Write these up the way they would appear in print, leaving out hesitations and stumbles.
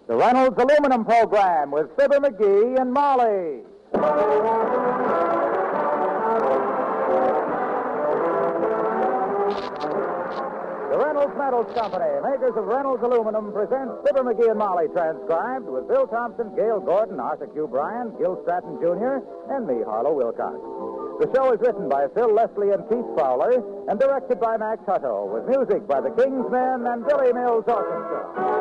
the Reynolds Aluminum Program with Fibber McGee and Molly. The Reynolds Metals Company, makers of Reynolds Aluminum, presents Fibber McGee and Molly, transcribed with Bill Thompson, Gail Gordon, Arthur Q. Bryan, Gil Stratton Jr., and me, Harlow Wilcox. The show is written by Phil Leslie and Keith Fowler and directed by Max Hutto, with music by the King's Men and Billy Mills Orchestra.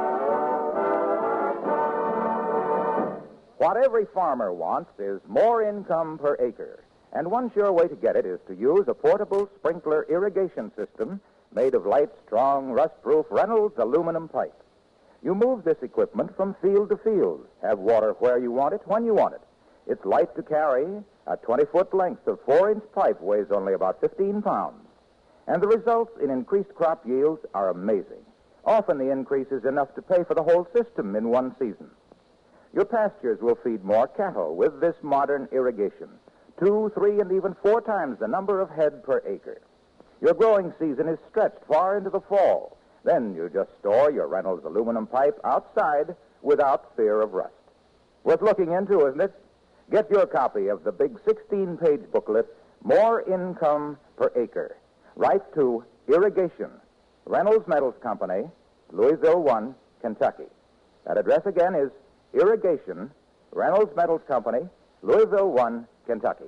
What every farmer wants is more income per acre. And one sure way to get it is to use a portable sprinkler irrigation system made of light, strong, rust-proof Reynolds aluminum pipe. You move this equipment from field to field, have water where you want it, when you want it. It's light to carry. A 20-foot length of 4-inch pipe weighs only about 15 pounds. And the results in increased crop yields are amazing. Often the increase is enough to pay for the whole system in one season. Your pastures will feed more cattle with this modern irrigation, 2, 3, and even 4 times the number of head per acre. Your growing season is stretched far into the fall. Then you just store your Reynolds aluminum pipe outside without fear of rust. Worth looking into, isn't it? Get your copy of the big 16-page booklet, More Income per Acre. Write to Irrigation, Reynolds Metals Company, Louisville 1, Kentucky. That address again is Irrigation, Reynolds Metals Company, Louisville 1, Kentucky.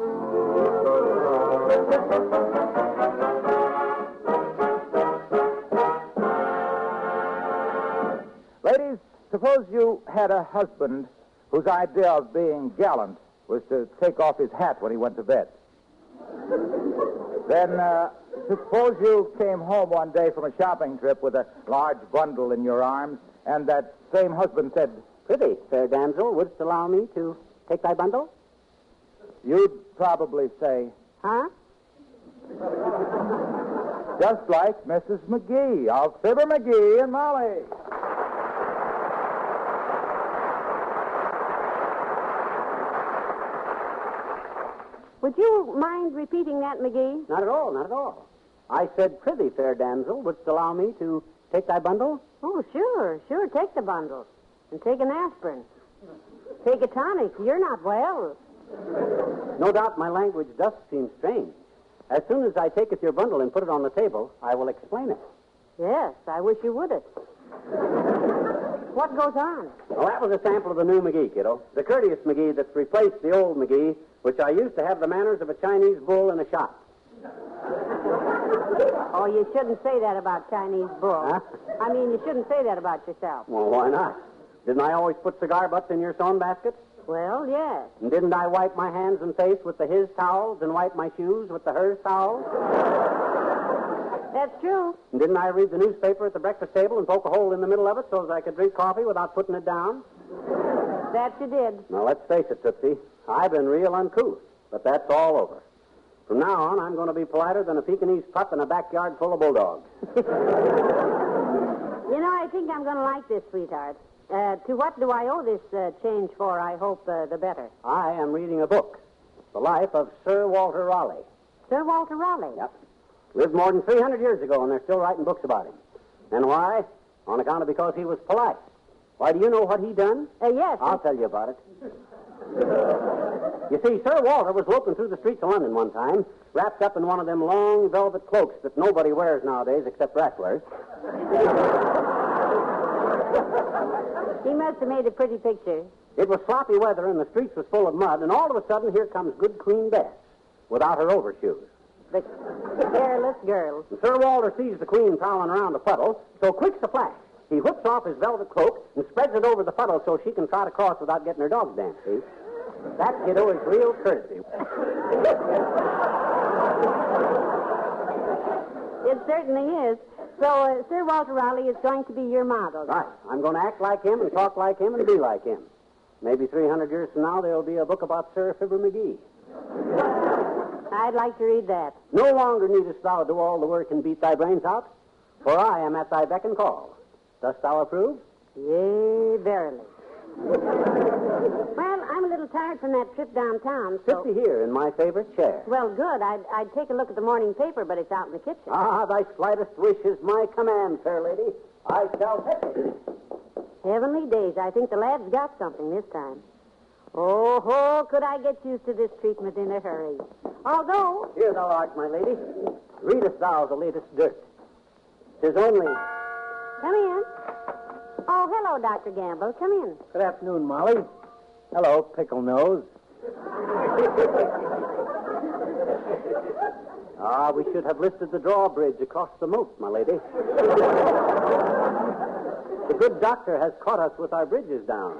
Ladies, suppose you had a husband whose idea of being gallant was to take off his hat when he went to bed. Then, suppose you came home one day from a shopping trip with a large bundle in your arms, and that same husband said, "Prithee, fair damsel, wouldst allow me to take thy bundle?" You'd probably say, "Huh?" Just like Mrs. McGee of Fibber McGee and Molly. Would you mind repeating that, McGee? Not at all, not at all. I said, "Prithee, fair damsel, wouldst allow me to take thy bundle?" Oh, sure. Take the bundle. And take an aspirin. Take a tonic. You're not well. No doubt my language does seem strange. As soon as I taketh your bundle and put it on the table, I will explain it. Yes, I wish you would it. What goes on? Well, that was a sample of the new McGee, kiddo. The courteous McGee that's replaced the old McGee, which I used to have the manners of a Chinese bull in a shop. Oh, you shouldn't say that about Chinese bull. Huh? I mean, you shouldn't say that about yourself. Well, why not? Didn't I always put cigar butts in your sewn baskets? Well, yes. And didn't I wipe my hands and face with the his towels and wipe my shoes with the hers towels? That's true. And didn't I read the newspaper at the breakfast table and poke a hole in the middle of it so as I could drink coffee without putting it down? That you did. Now, let's face it, Tootsie. I've been real uncouth, but that's all over. From now on, I'm going to be politer than a Pekingese pup in a backyard full of bulldogs. You know, I think I'm going to like this, sweetheart. To what do I owe this change for, I hope, the better? I am reading a book, The Life of Sir Walter Raleigh. Sir Walter Raleigh? Yep. Lived more than 300 years ago, and they're still writing books about him. And why? On account of because he was polite. Why, do you know what he done? Yes. I'll tell you about it. You see, Sir Walter was loping through the streets of London one time, wrapped up in one of them long velvet cloaks that nobody wears nowadays except wrestlers. He must have made a pretty picture. It was sloppy weather, and the streets was full of mud, and all of a sudden, here comes good Queen Bess without her overshoes. The careless girl. And Sir Walter sees the Queen prowling around a puddle, so quick's a flash. He whips off his velvet cloak and spreads it over the puddle so she can trot across without getting her dog's dance, see? That kiddo is real courtesy. It certainly is. So, Sir Walter Raleigh is going to be your model. Right. I'm going to act like him and talk like him and be like him. Maybe 300 years from now, there'll be a book about Sir Fibber McGee. I'd like to read that. No longer needest thou do all the work and beat thy brains out, for I am at thy beck and call. Dost thou approve? Yea, verily. Well, I'm a little tired from that trip downtown, so... Sit here in my favorite chair. Well, good. I'd take a look at the morning paper, but it's out in the kitchen. Ah, thy slightest wish is my command, fair lady. I shall take it. Heavenly days. I think the lad's got something this time. Oh, could I get used to this treatment in a hurry. Although... Here thou art, my lady. Readest thou the latest dirt? 'Tis only... Come in. Oh, hello, Dr. Gamble. Come in. Good afternoon, Molly. Hello, Pickle Nose. We should have lifted the drawbridge across the moat, my lady. The good doctor has caught us with our bridges down.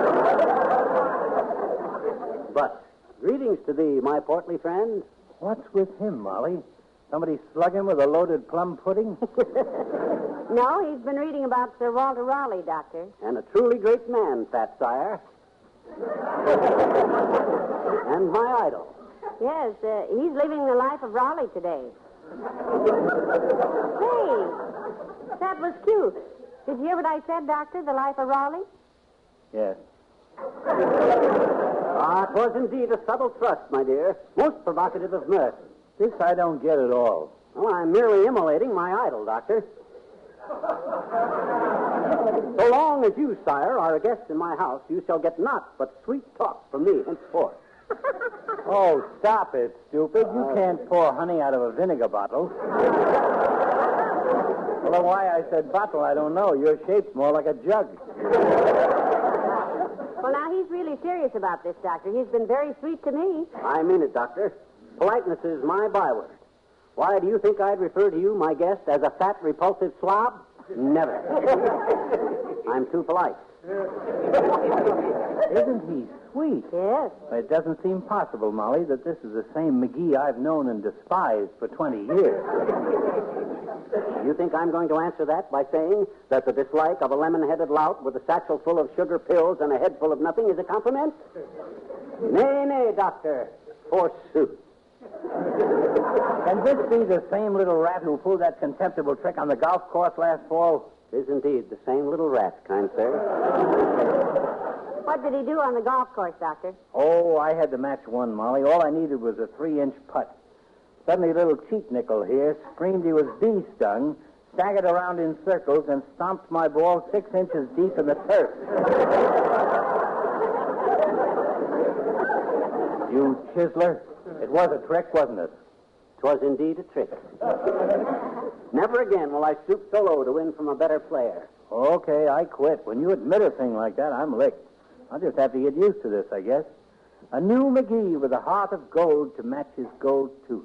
But greetings to thee, my portly friend. What's with him, Molly? Somebody slug him with a loaded plum pudding? No, he's been reading about Sir Walter Raleigh, Doctor. And a truly great man, Fat Sire. And my idol. Yes, he's living the life of Raleigh today. Hey, that was cute. Did you hear what I said, Doctor? The life of Raleigh? Yes. It was indeed a subtle thrust, my dear. Most provocative of mirth. This I don't get at all. Well, I'm merely immolating my idol, Doctor. So long as you, sire, are a guest in my house, you shall get naught but sweet talk from me henceforth. Oh, stop it, stupid. You can't pour honey out of a vinegar bottle. Well, why I said bottle, I don't know. Your shape's more like a jug. Well, now, he's really serious about this, Doctor. He's been very sweet to me. I mean it, Doctor. Politeness is my byword. Why do you think I'd refer to you, my guest, as a fat, repulsive slob? Never. I'm too polite. Isn't he sweet? Yes. It doesn't seem possible, Molly, that this is the same McGee I've known and despised for 20 years. You think I'm going to answer that by saying that the dislike of a lemon-headed lout with a satchel full of sugar pills and a head full of nothing is a compliment? Nay, Doctor. Forsooth. Can this be the same little rat who pulled that contemptible trick on the golf course last fall? It is indeed the same little rat, kind sir. What did he do on the golf course, Doctor? Oh, I had to match one, Molly. All I needed was a 3-inch putt. Suddenly, a little cheat nickel here screamed he was bee-stung, staggered around in circles, and stomped my ball 6 inches deep in the turf. You chiseler. It was a trick, wasn't it? 'Twas indeed a trick. Never again will I stoop so low to win from a better player. Okay, I quit. When you admit a thing like that, I'm licked. I'll just have to get used to this, I guess. A new McGee with a heart of gold to match his gold tooth.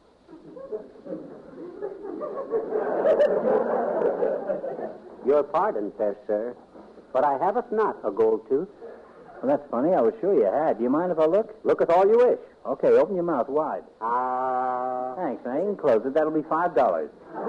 Your pardon, fair sir, but I haveth not a gold tooth. Well, that's funny. I was sure you had. Do you mind if I look? Looketh all you wish. Okay, open your mouth wide. Thanks. Now, you can close it. That'll be $5.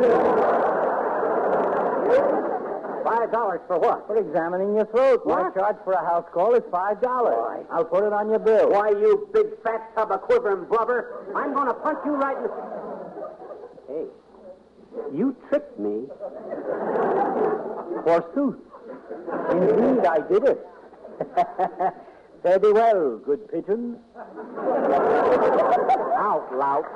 $5 for what? For examining your throat. What? My charge for a house call is $5. Why? I'll put it on your bill. Why, you big fat tub of quivering blubber. I'm going to punch you right in the... Hey, you tricked me. Forsooth. Indeed, I did it. Fare thee well, good pigeons. Out, lout.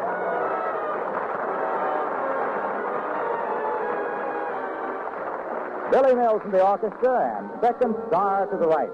Billy Mills from the orchestra and second star to the right.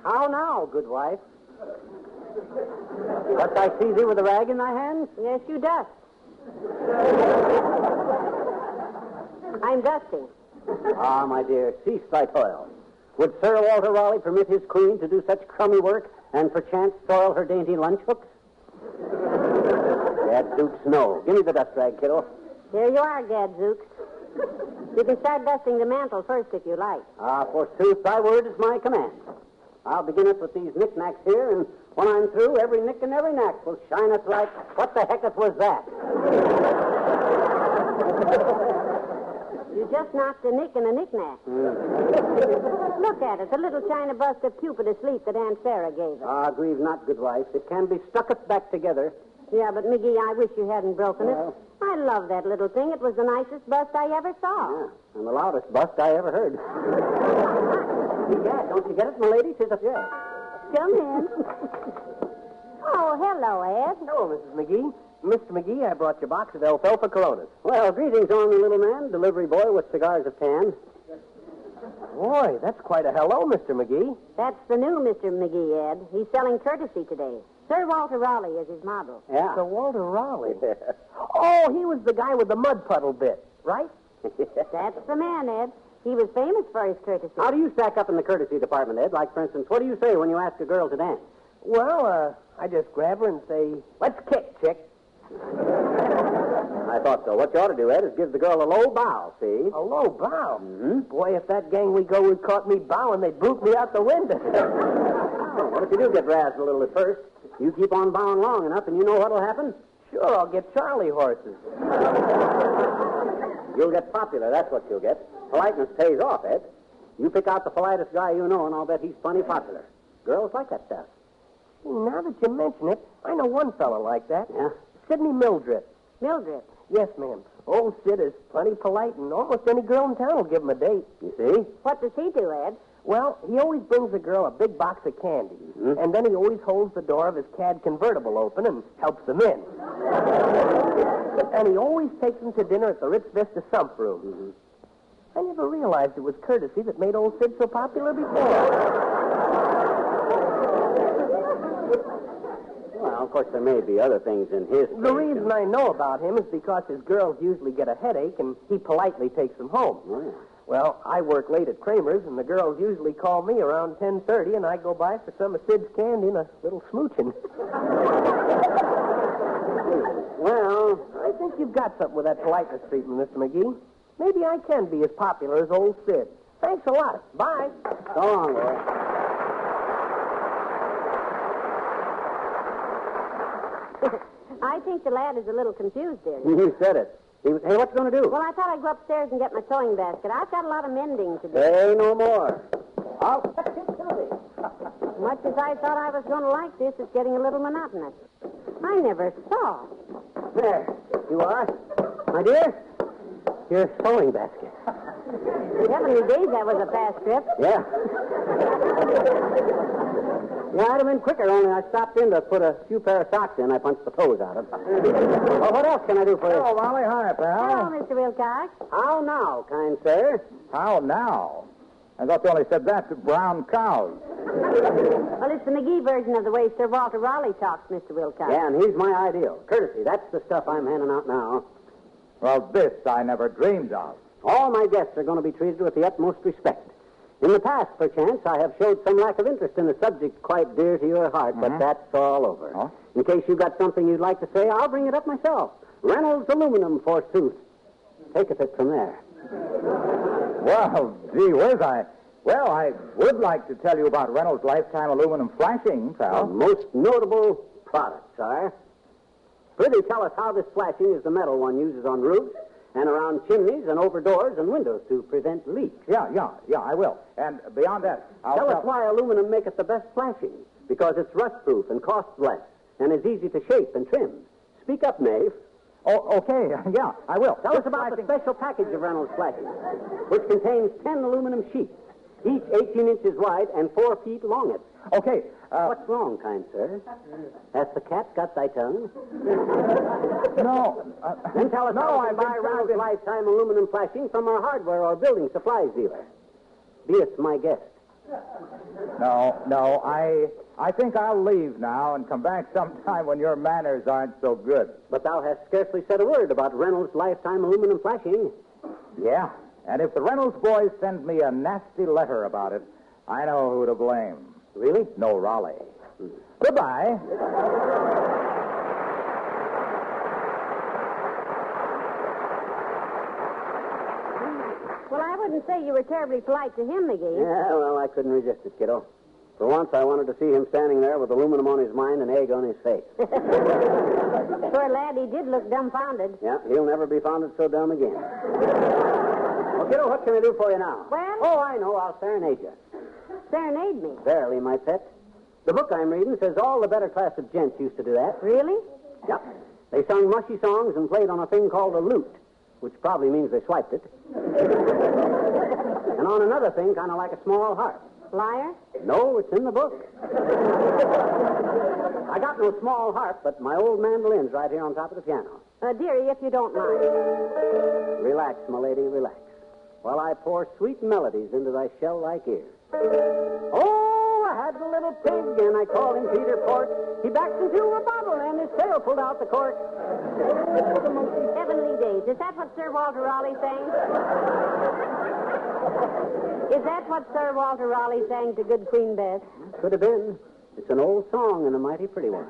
How now, good wife? Dost I see thee with a rag in thy hand? Yes, you dust. I'm dusting. Ah, my dear, cease thy toil. Would Sir Walter Raleigh permit his queen to do such crummy work and perchance soil her dainty lunch hooks? Gadzooks, no. Give me the dust rag, kiddo. There you are, Gadzooks. You can start dusting the mantle first if you like. Ah, forsooth, thy word is my command. I'll begin it with these knickknacks here, and when I'm through, every nick and every knack will shine us like, what the hecketh was that? You just knocked a nick and a knick-knack. Look at it, the little china bust of Cupid asleep that Aunt Sarah gave us. Ah, grieve not, good wife. It can be stucketh back together. Yeah, but, McGee, I wish you hadn't broken Well. it. I love that little thing. It was the nicest bust I ever saw. Yeah, and the loudest bust I ever heard. Yeah, don't you get it, my lady? Tis a yeah. Come in. Oh, hello, Ed. Hello, Mrs. McGee. Mr. McGee, I brought your box of alfalfa Coronas. Well, greetings on me, little man. Delivery boy with cigars of tan. Boy, that's quite a hello, Mr. McGee. That's the new Mr. McGee, Ed. He's selling courtesy today. Sir Walter Raleigh is his model. Yeah. Sir Walter Raleigh. Oh, he was the guy with the mud puddle bit, right? That's the man, Ed. He was famous for his courtesy. How do you stack up in the courtesy department, Ed? Like, for instance, what do you say when you ask a girl to dance? Well, I just grab her and say, let's kick, chick. I thought so. What you ought to do, Ed, is give the girl a low bow, see? A low bow. Mm-hmm. Boy, if that gang we go with caught me bowing, they'd boot me out the window. Oh, what if you do get razzed a little at first? You keep on bowing long enough, and you know what'll happen? Sure, I'll get Charlie horses. You'll get popular, that's what you'll get. Politeness pays off, Ed. You pick out the politest guy you know, and I'll bet he's funny popular. Girls like that stuff. Now that you mention it, I know one fella like that. Yeah? Sidney Mildred. Mildred. Yes, ma'am. Old Sid is plenty polite, and almost any girl in town will give him a date. You see? What does he do, Ed? Well, he always brings a girl a big box of candy, and then he always holds the door of his cad convertible open and helps them in. And he always takes them to dinner at the Ritz Vista Sump Room. I never realized it was courtesy that made old Sid so popular before. Well, of course, there may be other things in his The case. reason I know about him is because his girls usually get a headache, and he politely takes them home. Oh, yeah. Well, I work late at Kramer's, and the girls usually call me around 10:30, and I go by for some of Sid's candy and a little smooching. Well, I think you've got something with that politeness treatment, Mr. McGee. Maybe I can be as popular as old Sid. Thanks a lot. Bye. so long, boy. I think the lad is a little confused there. You said it. Hey, what you going to do? Well, I thought I'd go upstairs and get my sewing basket. I've got a lot of mending to do. Say no more. I'll Much as I thought I was going to like this, it's getting a little monotonous. I never saw. There. You are. My dear, your sewing basket. Heavenly days, that was a fast trip. Yeah. Yeah, I'd have been quicker, only I stopped in to put a few pair of socks in I punched the toes out of. Well, what else can I do for you? Oh, Molly, hi, pal. Hello, Mr. Wilcox. How now, kind sir? How now? I thought they only said that to brown cows. Well, it's the McGee version of the way Sir Walter Raleigh talks, Mr. Wilcox. Yeah, and he's my ideal. Courtesy, that's the stuff I'm handing out now. Well, this I never dreamed of. All my guests are going to be treated with the utmost respect. In the past, perchance, I have showed some lack of interest in a subject quite dear to your heart, but that's all over. Oh? In case you've got something you'd like to say, I'll bring it up myself. Reynolds Aluminum, forsooth. Taketh it from there. Well, gee whiz, I would like to tell you about Reynolds Lifetime Aluminum Flashing, A pal. most notable product, sir. Prithee, tell us how this flashing is the metal one uses on roofs and around chimneys and over doors and windows to prevent leaks. Yeah, I will. And beyond that, I'll Tell us why aluminum maketh the best flashing. Because it's rust-proof and costs less and is easy to shape and trim. Speak up, Knave. Oh, okay, yeah, I will. Tell us about the special package of Reynolds flashing, which contains 10 aluminum sheets, each 18 inches wide and 4 feet long. Okay, What's wrong, kind sir? Has the cat got thy tongue? no. Then tell us how you I've can buy Reynolds Lifetime aluminum flashing from our hardware or building supplies dealer. Be it my guest. No, I think I'll leave now and come back sometime when your manners aren't so good. But thou hast scarcely said a word about Reynolds' lifetime aluminum flashing. Yeah, and if the Reynolds boys send me a nasty letter about it, I know who to blame. Really? No, Raleigh. Goodbye. Well, I wouldn't say you were terribly polite to him, McGee. Yeah, well, I couldn't resist it, kiddo. For once, I wanted to see him standing there with aluminum on his mind and egg on his face. Poor lad, he did look dumbfounded. Yeah, he'll never be founded so dumb again. Well, kiddo, what can I do for you now? Well? Oh, I know. I'll serenade you. Serenade me. Verily, my pet. The book I'm reading says all the better class of gents used to do that. Really? Yep. They sung mushy songs and played on a thing called a lute, which probably means they swiped it. And on another thing, kind of like a small harp. Liar? No, it's in the book. I got no small harp, but my old mandolin's right here on top of the piano. Dearie, if you don't mind. Relax, my lady, relax. While I pour sweet melodies into thy shell-like ears. Oh, I had a little pig, and I called him Peter Pork. He backed into a bottle, and his tail pulled out the cork. The most heavenly days. Is that what Sir Walter Raleigh sang? Is that what Sir Walter Raleigh sang to good Queen Bess? Could have been. It's an old song and a mighty pretty one.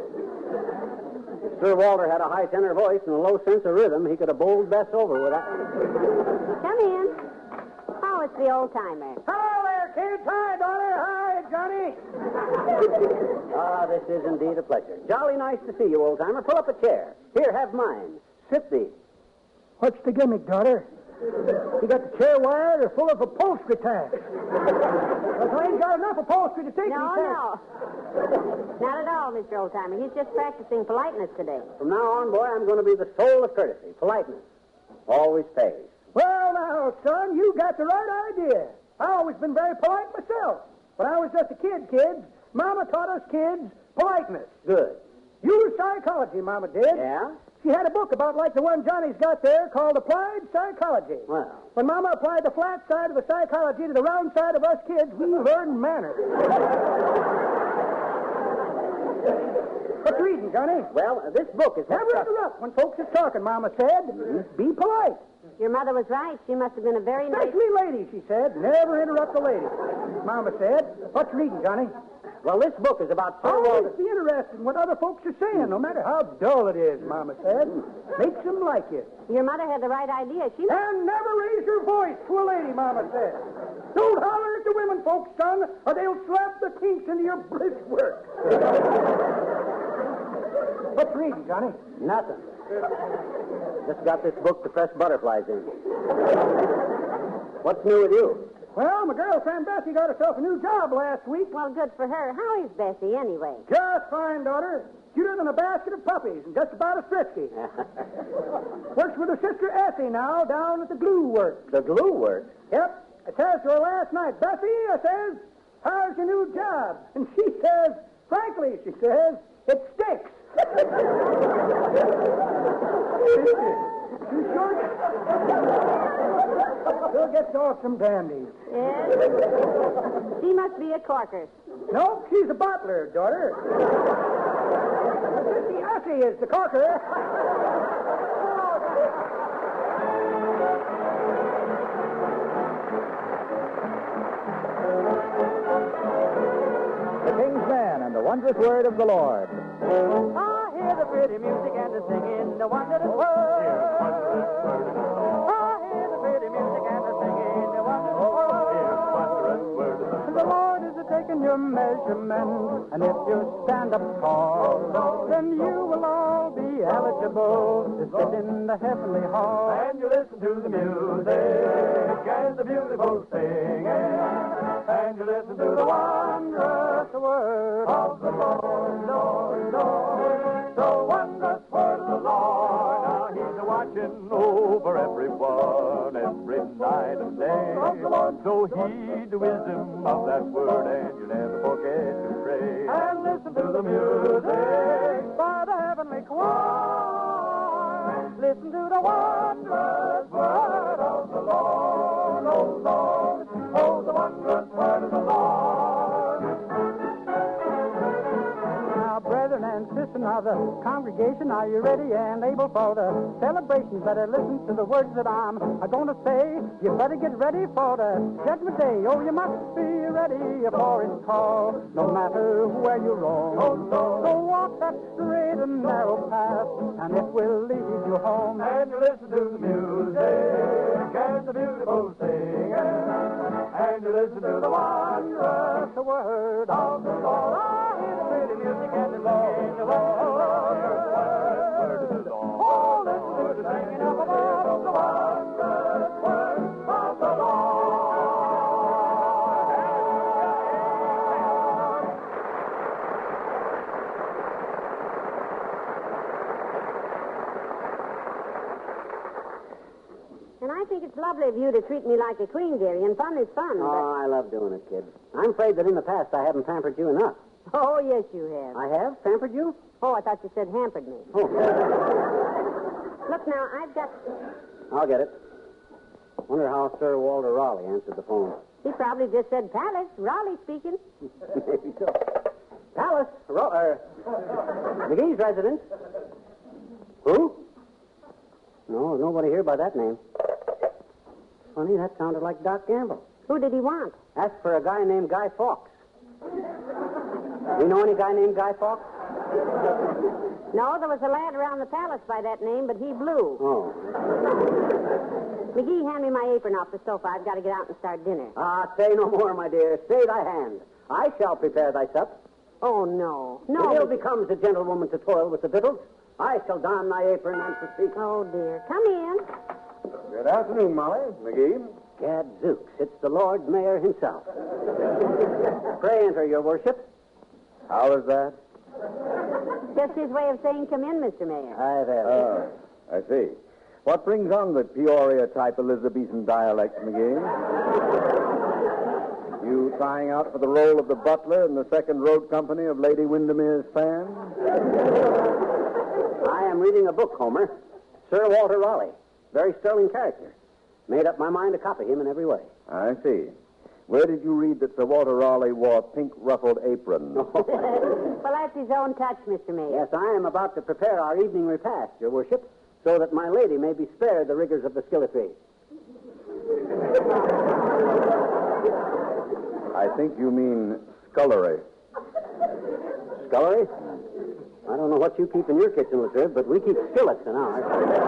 If Sir Walter had a high tenor voice and a low sense of rhythm, he could have bowled Bess over with that. Come in. Oh, it's the old timer. Hello there, kids. Hi, daughter. Hi, Johnny. Ah, this is indeed a pleasure. Jolly nice to see you, old timer. Pull up a chair. Here, have mine. Sit thee. What's the gimmick, daughter? You got the chair wired or full of upholstery tacks? Well, I ain't got enough upholstery to take No, these no. Not at all, Mr. Oldtimer. He's just practicing politeness today. From now on, boy, I'm going to be the soul of courtesy. Politeness. Always pays. Well, now, son, you got the right idea. I always been very polite myself. When I was just a kid, kids, Mama taught us kids politeness. Good. Used psychology, Mama did. Yeah? She had a book about like the one Johnny's got there called Applied Psychology. Well. When Mama applied the flat side of the psychology to the round side of us kids, we learned manners. What's reading, Johnny? Well, this book is... Never interrupt when folks is talking, Mama said. Be polite. Your mother was right. She must have been a very nice... Especially ladies, she said. Never interrupt a lady. Mama said. What's reading, Johnny? Well, this book is about Sir Walter... Always be interested in what other folks are saying, no matter how dull it is, Mama said. Makes them like you. Your mother had the right idea. She... And never raise your voice to a lady, Mama said. Don't holler at the women folks, son, or they'll slap the kinks into your briskwork. What's reading, Johnny? Nothing. Just got this book to press butterflies in. What's new with you? Well, my girlfriend Bessie got herself a new job last week. Well, good for her. How is Bessie, anyway? Just fine, daughter. Cuter than a basket of puppies and just about as frisky. Works with her sister Essie now down at the glue works. The glue works? Yep. I says to her last night, Bessie, I says, how's your new job? And she says, frankly, she says, it stinks. Too short? Still gets off some dandies. Yes. She must be a corker. No, she's a butler, daughter. Sissy Essie is the corker. The King's Man and the Wondrous Word of the Lord. I hear the pretty music and the singing, the wondrous word. I hear the pretty music and the singing, the wondrous word. The Lord is taking your measurement, and if you stand up tall, then you will all be eligible to sit in the heavenly hall. And you listen to the music and the beautiful singing, and you listen to the wondrous word of the Lord, Lord, Lord. The wondrous word of the Lord. Now he's watching over everyone every night and day. So heed the wisdom of that word, and you never forget to pray. And listen to the music by the heavenly choir. Listen to the wondrous word of the Lord, oh Lord. Oh, the wondrous word of the Lord. listen now, the congregation, are you ready and able for the celebration? Better listen to the words that I'm going to say. You better get ready for the judgment day. Oh, you must be ready for his call, no matter where you roam. So walk that straight and narrow path, and it will lead you home. And you listen to the music and the beautiful singing, and you listen to the wondrous word of the Lord. Oh, hear the pretty music and the singing of the Lord. Oh, listen to the singing of the Lord, the wondrous word of the Lord. And I think it's lovely of you to treat me like a queen, dearie, and fun is fun. Oh, I love doing it, kid. I'm afraid that in the past I haven't pampered you enough. Oh, yes, you have. I have? Pampered you? Oh, I thought you said hampered me. Oh. Look, now, I've got... I'll get it. Wonder how Sir Walter Raleigh answered the phone. He probably just said Palace. Raleigh speaking. Maybe so. Palace, McGee's residence. Who? No, nobody here by that name. Funny, that sounded like Doc Gamble. Who did he want? Asked for a guy named Guy Fawkes. You know any guy named Guy Fawkes? No, there was a lad around the palace by that name, but he blew. Oh. McGee, hand me my apron off the sofa. I've got to get out and start dinner. Say no more, my dear. Stay thy hand. I shall prepare thy sup. Oh, no. It No. ill becomes a gentlewoman to toil with the victuals. I shall don thy apron and proceed. Oh, dear. Come in. Good afternoon, Molly. McGee. Gadzooks, it's the Lord Mayor himself. Pray enter, your worship. How is that? Just his way of saying come in, Mr. Mayor. I've had I see. What brings on the Peoria-type Elizabethan dialect, McGee? You trying out for the role of the butler in the second road company of Lady Windermere's fan? I am reading a book, Homer. Sir Walter Raleigh. Very sterling character. Made up my mind to copy him in every way. I see. Where did you read that Sir Walter Raleigh wore pink ruffled aprons? Well, that's his own touch, Mr. Mayor. Yes, I am about to prepare our evening repast, your worship, so that my lady may be spared the rigors of the skilletry. I think you mean scullery. Scullery? I don't know what you keep in your kitchen, Latriv, but we keep skillets in ours.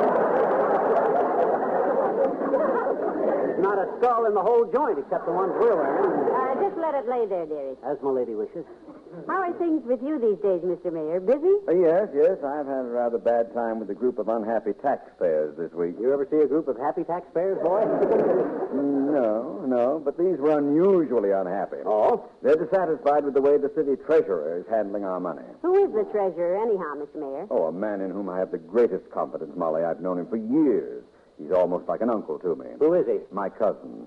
There's not a skull in the whole joint except the ones we're wearing. Just let it lay there, dearie. As my lady wishes. How are things with you these days, Mr. Mayor? Busy? Yes. I've had a rather bad time with a group of unhappy taxpayers this week. You ever see a group of happy taxpayers, boy? No, but these were unusually unhappy. Oh? They're dissatisfied with the way the city treasurer is handling our money. Who is the treasurer, anyhow, Mr. Mayor? Oh, a man in whom I have the greatest confidence, Molly. I've known him for years. He's almost like an uncle to me. Who is he? My cousin.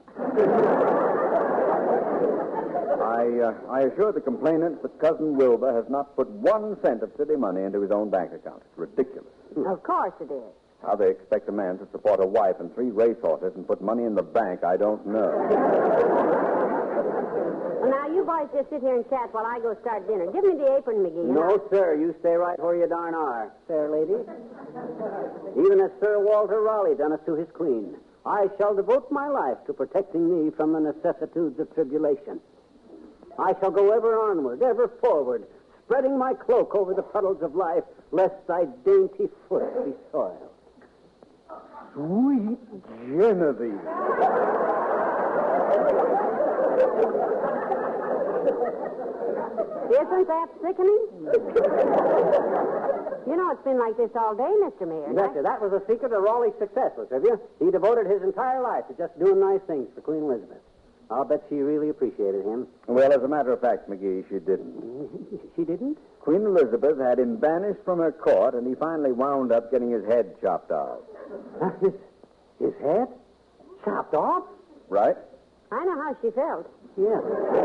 I assure the complainants that Cousin Wilbur has not put 1 cent of city money into his own bank account. It's ridiculous. Of course it is. How they expect a man to support a wife and 3 racehorses and put money in the bank, I don't know. Well, now, you boys just sit here and chat while I go start dinner. Give me the apron, McGee. No, sir. You stay right where you darn are, fair lady. Even as Sir Walter Raleigh done us to his queen, I shall devote my life to protecting thee from the necessitudes of tribulation. I shall go ever onward, ever forward, spreading my cloak over the puddles of life, lest thy dainty foot be soiled. Sweet Genevieve. Isn't that sickening? You know, it's been like this all day, Mr. Mayor. Betcha, that was the secret of Raleigh's success, Latrivia. He devoted his entire life to just doing nice things for Queen Elizabeth. I'll bet she really appreciated him. Well, as a matter of fact, McGee, she didn't. She didn't? Queen Elizabeth had him banished from her court, and he finally wound up getting his head chopped off. His head? Chopped off? Right? I know how she felt. Yeah.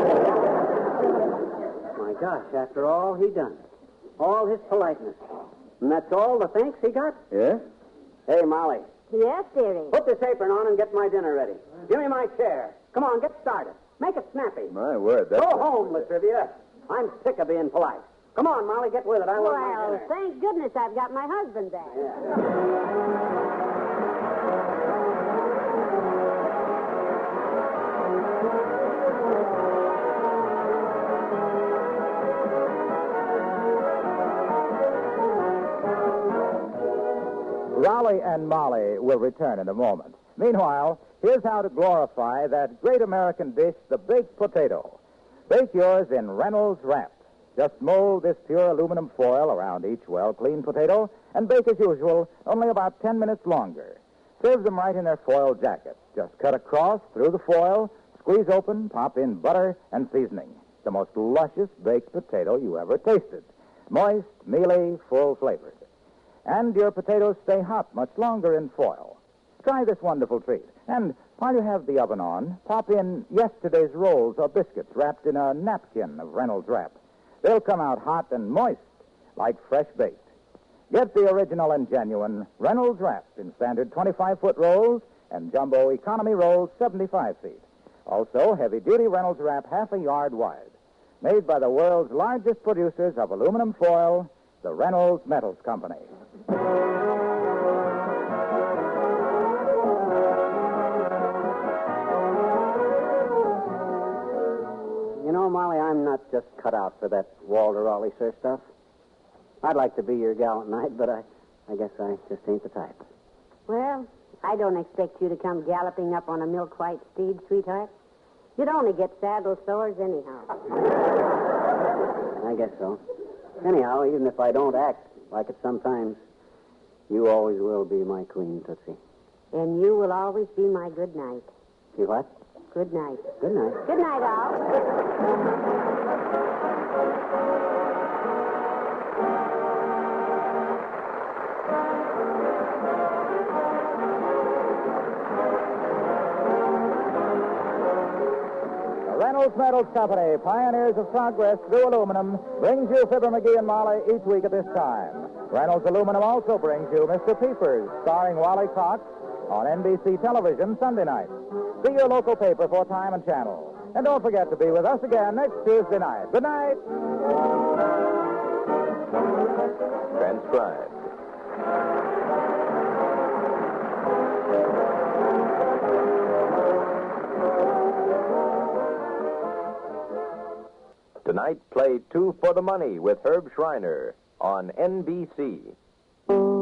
My gosh, after all he done. All his politeness. And that's all the thanks he got? Yes? Hey, Molly. Yes, dearie. Put this apron on and get my dinner ready. Give me my chair. Come on, get started. Make it snappy. My word, that's... Go home, Latrivia. I'm sick of being polite. Come on, Molly, get with it. I want my Well, dinner. thank goodness I've got my husband back. Raleigh and Molly will return in a moment. Meanwhile, here's how to glorify that great American dish, the baked potato. Bake yours in Reynolds Wrap. Just mold this pure aluminum foil around each well-cleaned potato and bake as usual, only about 10 minutes longer. Serve them right in their foil jackets. Just cut across through the foil, squeeze open, pop in butter and seasoning. The most luscious baked potato you ever tasted. Moist, mealy, full-flavored. And your potatoes stay hot much longer in foil. Try this wonderful treat. And while you have the oven on, pop in yesterday's rolls or biscuits wrapped in a napkin of Reynolds Wrap. They'll come out hot and moist, like fresh baked. Get the original and genuine Reynolds Wrap in standard 25-foot rolls and jumbo economy rolls 75 feet. Also, heavy-duty Reynolds Wrap half a yard wide. Made by the world's largest producers of aluminum foil, the Reynolds Metals Company. You know, Molly, I'm not just cut out for that Walter Raleigh, sir stuff. I'd like to be your gal at night, but I guess I just ain't the type. Well, I don't expect you to come galloping up on a milk-white steed, sweetheart. You'd only get saddle sores anyhow. I guess so. Anyhow, even if I don't act like it sometimes, you always will be my queen, Tootsie. And you will always be my good night. You what? Good night. Good night. Good night, Al. Reynolds Metals Company, pioneers of progress through aluminum, brings you Fibber McGee and Molly each week at this time. Reynolds Aluminum also brings you Mr. Peepers, starring Wally Cox, on NBC television Sunday night. See your local paper for time and channel. And don't forget to be with us again next Tuesday night. Good night. Transcribed. Tonight, play Two for the Money with Herb Schreiner on NBC.